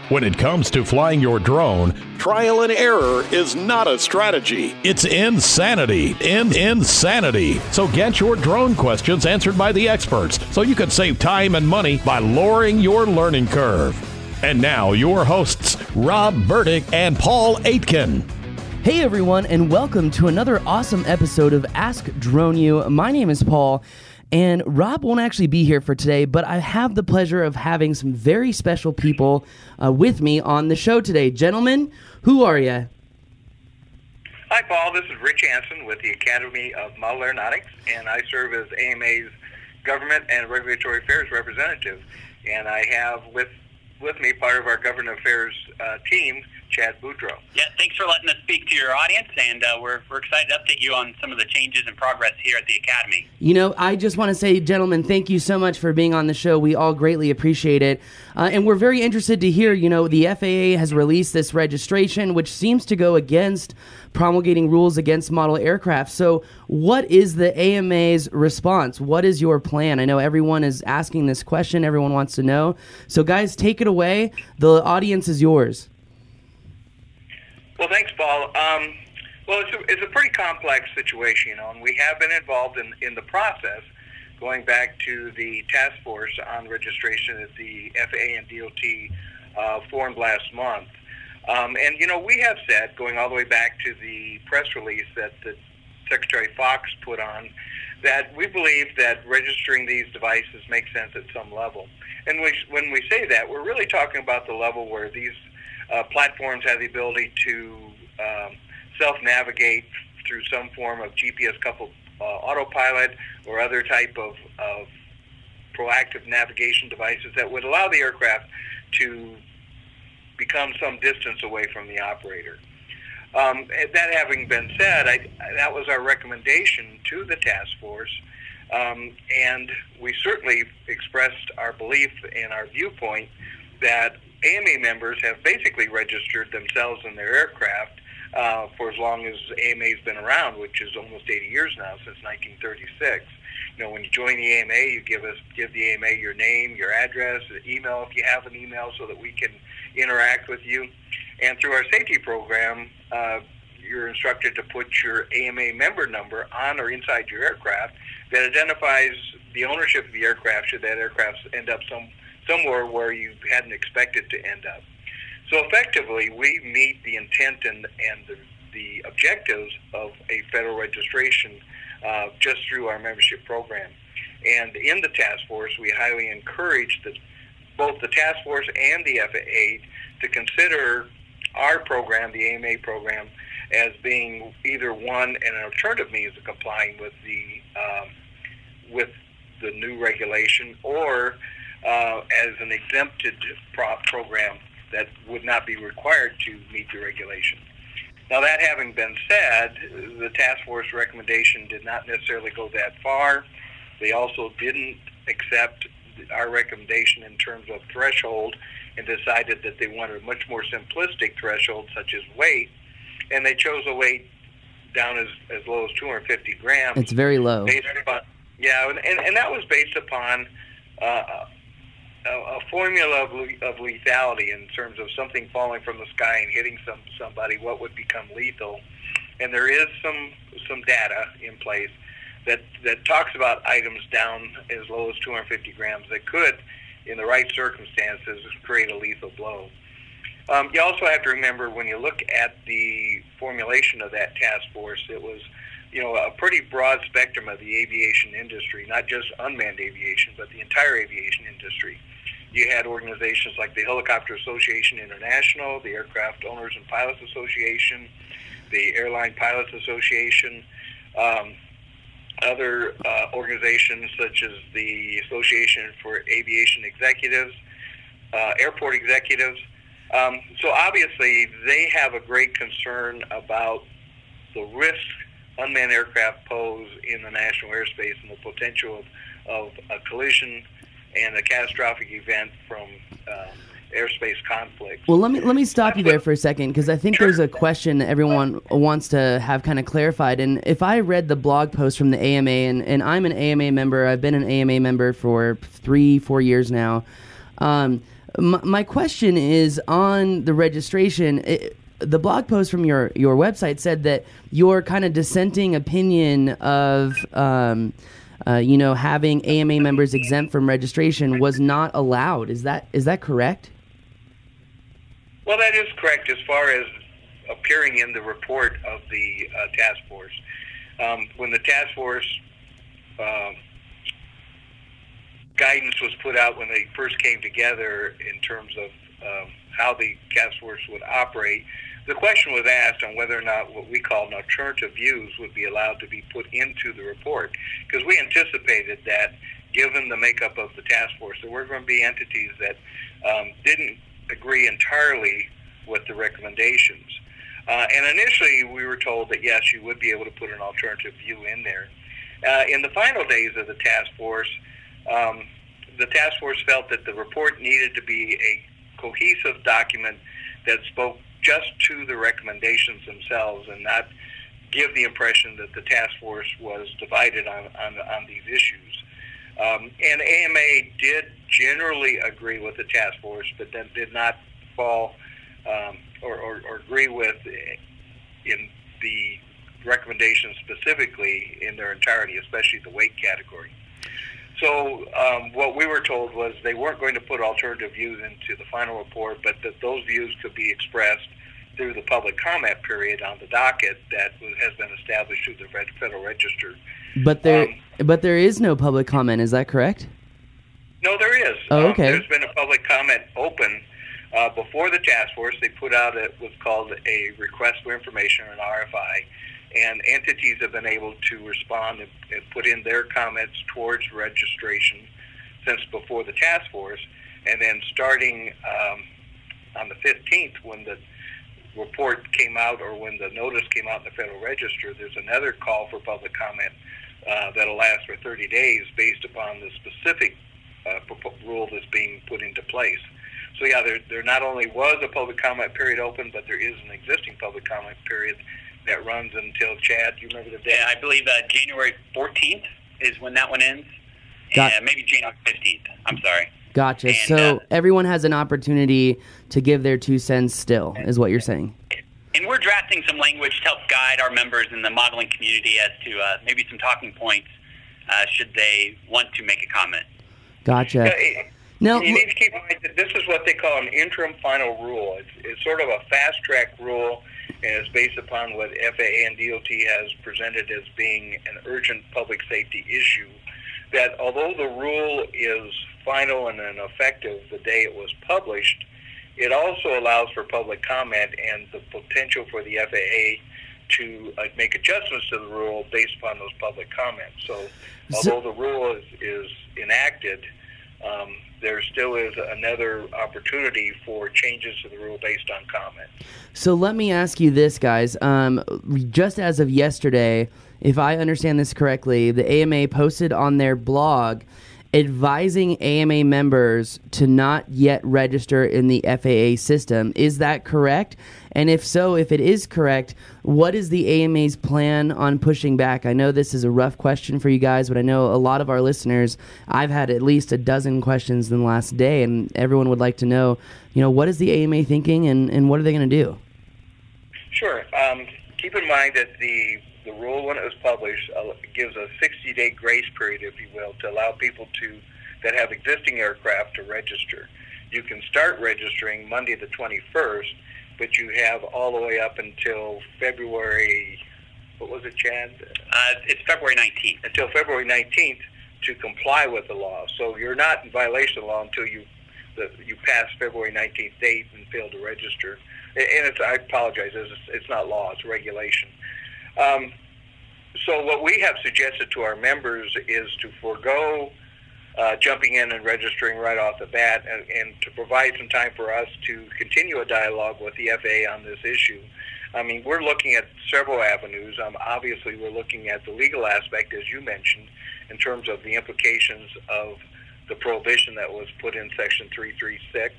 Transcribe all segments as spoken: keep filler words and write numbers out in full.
When it comes to flying your drone, trial and error is not a strategy. It's insanity. In insanity. So get your drone questions answered by the experts so you can save time and money by lowering your learning curve. And now your hosts, Rob Burdick and Paul Aitken. Hey everyone, and welcome to another awesome episode of Ask Drone U. My name is Paul, and Rob won't actually be here for today, but I have the pleasure of having some very special people uh, with me on the show today. Gentlemen, who are you? Hi Paul, this is Rich Hansen with the Academy of Model Aeronautics, and I serve as A M A's Government and Regulatory Affairs Representative. And I have with with me part of our Government Affairs uh, team, Chad Boudreaux. Yeah, thanks for letting us speak to your audience, and uh, we're we're excited to update you on some of the changes and progress here at the Academy. You know, I just want to say, gentlemen, thank you so much for being on the show. We all greatly appreciate it. Uh, and we're very interested to hear, you know, the F A A has released this registration, which seems to go against promulgating rules against model aircraft. So what is the A M A's response? What is your plan? I know everyone is asking this question. Everyone wants to know. So, guys, take it away. The audience is yours. Well, thanks, Paul. Um, well, it's a, it's a pretty complex situation, you know, and we have been involved in, in the process going back to the task force on registration that the F A A and D O T uh, formed last month. Um, and, you know, we have said, going all the way back to the press release that the Secretary Fox put on, that we believe that registering these devices makes sense at some level. And we, when we say that, we're really talking about the level where these Uh, platforms have the ability to um, self-navigate through some form of G P S-coupled uh, autopilot or other type of, of proactive navigation devices that would allow the aircraft to become some distance away from the operator. Um, that having been said, I, that was our recommendation to the task force, um, and we certainly expressed our belief and our viewpoint that A M A members have basically registered themselves in their aircraft uh, for as long as A M A's been around, which is almost eighty years now, since nineteen thirty-six. You know, when you join the A M A, you give us give the A M A your name, your address, email if you have an email, so that we can interact with you. And through our safety program, uh, you're instructed to put your A M A member number on or inside your aircraft that identifies the ownership of the aircraft should that aircraft end up some somewhere where you hadn't expected to end up. So effectively, we meet the intent and, and the, the objectives of a federal registration uh, just through our membership program. And in the task force, we highly encourage the, both the task force and the F A A to consider our program, the A M A program, as being either one and an alternative means of complying with the um, with the new regulation, or Uh, as an exempted pro- program that would not be required to meet the regulation. Now, that having been said, the task force recommendation did not necessarily go that far. They also didn't accept our recommendation in terms of threshold and decided that they wanted a much more simplistic threshold, such as weight, and they chose a weight down as, as low as two hundred fifty grams. It's very low. Based upon, yeah, and, and, and that was based upon uh, A, a formula of, of lethality in terms of something falling from the sky and hitting some somebody, what would become lethal. And there is some some data in place that, that talks about items down as low as two hundred fifty grams that could, in the right circumstances, create a lethal blow. Um, you also have to remember, when you look at the formulation of that task force, it was, you know, a pretty broad spectrum of the aviation industry, not just unmanned aviation, but the entire aviation industry. You had organizations like the Helicopter Association International, the Aircraft Owners and Pilots Association, the Airline Pilots Association, um, other uh, organizations such as the Association for Aviation Executives, uh, Airport Executives. Um, so obviously they have a great concern about the risk unmanned aircraft pose in the national airspace and the potential of, of a collision and a catastrophic event from uh, airspace conflict. Well, let me let me stop you there for a second, because I think there's a question everyone wants to have kind of clarified. And if I read the blog post from the A M A, and, and I'm an A M A member, I've been an A M A member for three, four years now, Um, my, my question is on the registration. It, the blog post from your, your website said that your kind of dissenting opinion of, um, uh, you know, having A M A members exempt from registration was not allowed. Is that is that correct? Well, that is correct as far as appearing in the report of the uh, task force. Um, when the task force uh, guidance was put out when they first came together in terms of um, how the task force would operate, the question was asked on whether or not what we call an alternative views would be allowed to be put into the report, because we anticipated that, given the makeup of the task force, there were going to be entities that um, didn't agree entirely with the recommendations. Uh, and initially, we were told that, yes, you would be able to put an alternative view in there. Uh, in the final days of the task force, um, the task force felt that the report needed to be a cohesive document that spoke just to the recommendations themselves and not give the impression that the task force was divided on, on, on these issues. Um, and A M A did generally agree with the task force, but then did not fall um, or, or, or agree with in the recommendations specifically in their entirety, especially the weight category. So um, what we were told was they weren't going to put alternative views into the final report, but that those views could be expressed through the public comment period on the docket that has been established through the Federal Register. But there, um, but there is no public comment. Is that correct? No, there is. Oh, okay. Um, there's been a public comment open uh, before the task force. They put out a, what's called a request for information, or an R F I, and entities have been able to respond and, and put in their comments towards registration since before the task force. And then starting um, on the fifteenth, when the report came out, or when the notice came out in the Federal Register, there's another call for public comment uh, that'll last for thirty days based upon the specific uh, rule that's being put into place. So yeah, there, there not only was a public comment period open, but there is an existing public comment period that runs until, Chad, do you remember the date? Yeah, I believe uh, January fourteenth is when that one ends. Got- and maybe January fifteenth. I'm sorry. Gotcha. And, so uh, everyone has an opportunity to give their two cents still, is what you're saying. And we're drafting some language to help guide our members in the modeling community as to uh, maybe some talking points uh, should they want to make a comment. Gotcha. Yeah, it, Now, you need to keep in mind that this is what they call an interim final rule. It's, it's sort of a fast-track rule, and it's based upon what F A A and D O T has presented as being an urgent public safety issue, that although the rule is final and then effective the day it was published, it also allows for public comment and the potential for the F A A to uh, make adjustments to the rule based upon those public comments. So, although the rule is, is enacted, um, there still is another opportunity for changes to the rule based on comment. So let me ask you this, guys. Um, just as of yesterday, if I understand this correctly, the A M A posted on their blog advising A M A members to not yet register in the F A A system. Is that correct? And if so, if it is correct, what is the A M A's plan on pushing back? I know this is a rough question for you guys, but I know a lot of our listeners, I've had at least a dozen questions in the last day, and everyone would like to know, you know, what is the A M A thinking, and, and what are they going to do? Sure. Um, keep in mind that the The rule, when it was published, uh, gives a sixty-day grace period, if you will, to allow people to that have existing aircraft to register. You can start registering Monday the twenty-first, but you have all the way up until February, what was it, Chad? Uh, it's February nineteenth. Until February nineteenth to comply with the law. So you're not in violation of the law until you the, you pass February nineteenth date and fail to register. And it's, I apologize, it's, it's not law, it's regulation. Um, so what we have suggested to our members is to forego uh, jumping in and registering right off the bat, and, and to provide some time for us to continue a dialogue with the F A A on this issue. I mean, we're looking at several avenues. Um, obviously, we're looking at the legal aspect, as you mentioned, in terms of the implications of the prohibition that was put in Section three thirty-six.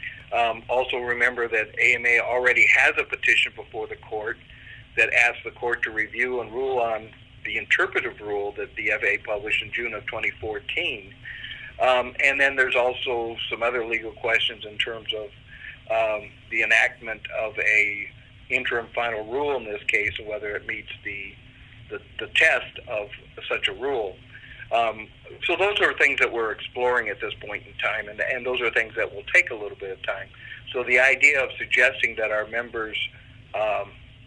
Um, also remember that A M A already has a petition before the court that asks the court to review and rule on the interpretive rule that the F A A published in June of twenty fourteen. Um, and then there's also some other legal questions in terms of um, the enactment of a interim final rule in this case, and whether it meets the the, the test of such a rule. Um, so those are things that we're exploring at this point in time, and, and those are things that will take a little bit of time. So the idea of suggesting that our members um,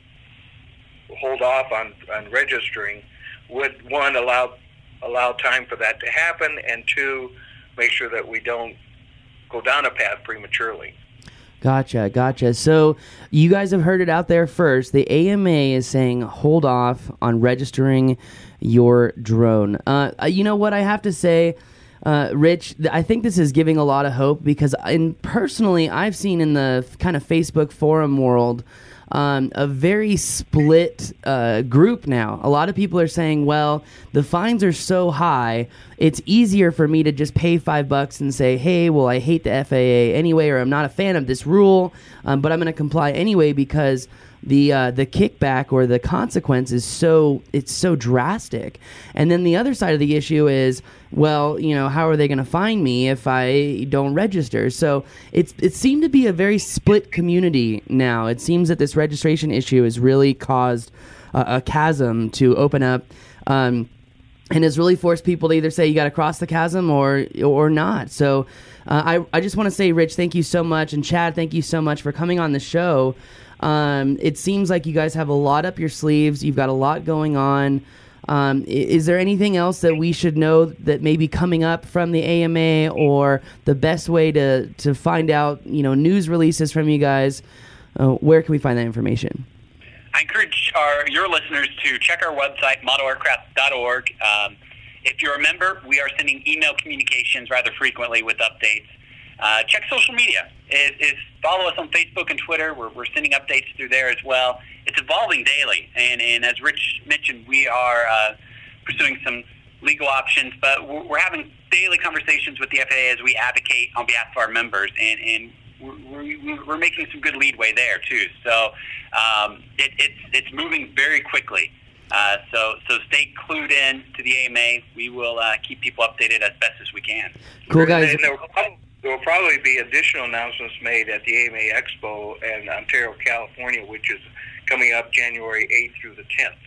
hold off on, on registering would, one, allow allow time for that to happen, and two, make sure that we don't go down a path prematurely. Gotcha, gotcha. So you guys have heard it out there first. The A M A is saying hold off on registering your drone. Uh, you know what I have to say, uh, Rich? I think this is giving a lot of hope, because in, personally, I've seen in the kind of Facebook forum world um, a very split uh, group now. A lot of people are saying, well, the fines are so high, it's easier for me to just pay five bucks and say, hey, well, I hate the F A A anyway, or I'm not a fan of this rule, um, but I'm going to comply anyway because the uh, the kickback or the consequence is so it's so drastic. And then the other side of the issue is, well, you know, how are they going to fine me if I don't register? So it's it seemed to be a very split community now. It seems that this registration issue has really caused a, a chasm to open up, um, and has really forced people to either say you got to cross the chasm or or not. So uh, I I just want to say, Rich, thank you so much, and Chad, thank you so much for coming on the show. Um, it seems like you guys have a lot up your sleeves. You've got a lot going on. Um, is there anything else that we should know that may be coming up from the A M A, or the best way to, to find out, you know, news releases from you guys? Uh, where can we find that information? I encourage our, your listeners to check our website, model aircraft dot org. Um, if you're a member, we are sending email communications rather frequently with updates. Uh, check social media. Is, is follow us on Facebook and Twitter. We're, we're sending updates through there as well. It's evolving daily, and, and as Rich mentioned, we are uh, pursuing some legal options, but we're, we're having daily conversations with the F A A as we advocate on behalf of our members, and, and we're, we're making some good leadway there too. So um, it, it's it's moving very quickly. Uh, so so stay clued in to the A M A. We will uh, keep people updated as best as we can. Cool, guys. And there will probably, there will probably be additional announcements made at the A M A Expo in Ontario, California, which is coming up January eighth through the tenth.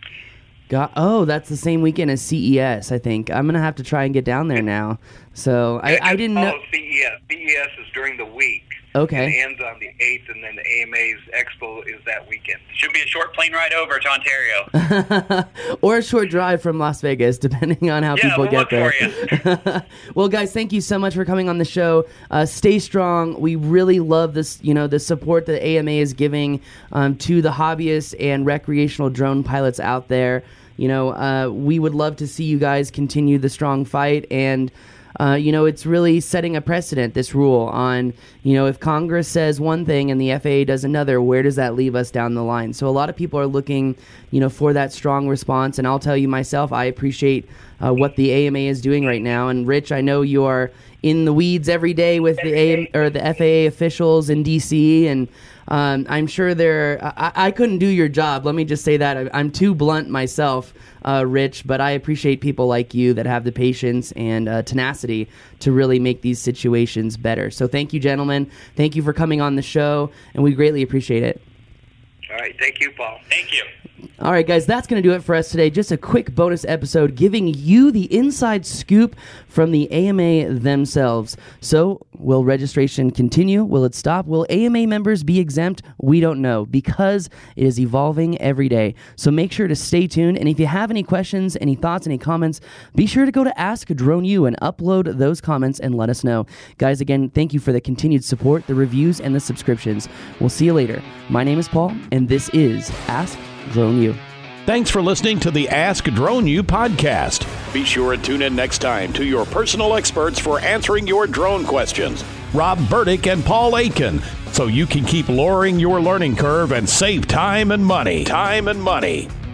Got, oh, that's the same weekend as C E S, I think. I'm going to have to try and get down there now. So I, I didn't know. C E S. C E S is during the week. Okay. It ends on the eighth, and then the A M A's Expo is that weekend. Should be a short plane ride over to Ontario. Or a short drive from Las Vegas, depending on how yeah, people we'll get there. For you. Well, guys, thank you so much for coming on the show. Uh, stay strong. We really love this, you know, the support that A M A is giving um, to the hobbyists and recreational drone pilots out there. You know, uh, we would love to see you guys continue the strong fight, and Uh, you know, it's really setting a precedent, this rule, on, you know, if Congress says one thing and the F A A does another, where does that leave us down the line? So a lot of people are looking, you know, for that strong response. And I'll tell you myself, I appreciate uh, what the A M A is doing right now. And Rich, I know you are in the weeds every day with the A M, or the F A A officials in D C, and um, I'm sure they're. I, I couldn't do your job. Let me just say that. I, I'm too blunt myself, uh, Rich, but I appreciate people like you that have the patience and uh, tenacity to really make these situations better. So thank you, gentlemen. Thank you for coming on the show, and we greatly appreciate it. All right. Thank you, Paul. Thank you. All right, guys, that's going to do it for us today. Just a quick bonus episode giving you the inside scoop from the A M A themselves. So, will registration continue? Will it stop? Will A M A members be exempt? We don't know, because it is evolving every day. So make sure to stay tuned. And if you have any questions, any thoughts, any comments, be sure to go to Ask Drone U and upload those comments and let us know. Guys, again, thank you for the continued support, the reviews, and the subscriptions. We'll see you later. My name is Paul, and this is Ask Drone U. Thanks for listening to the Ask Drone U podcast. Be sure to tune in next time to your personal experts for answering your drone questions, Rob Burdick and Paul Aitken, so you can keep lowering your learning curve and save time and money. Time and money.